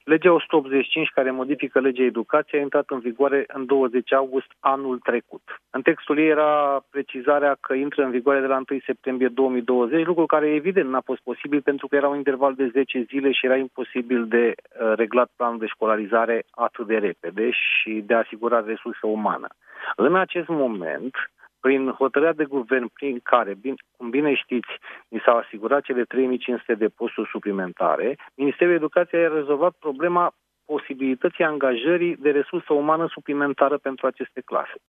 Legea 185, care modifică legea educației, a intrat în vigoare în 20 august anul trecut. În textul ei era precizarea că intră în vigoare de la 1 septembrie 2020, lucru care evident n-a fost posibil pentru că era un interval de 10 zile și era imposibil de reglat planul de școlarizare atât de repede și de asigurat resursă umană. În acest moment, prin hotărârea de guvern prin care, cum bine știți, ni s-au asigurat cele 3500 de posturi suplimentare, Ministerul Educației a rezolvat problema posibilității angajării de resursă umană suplimentară pentru aceste clase.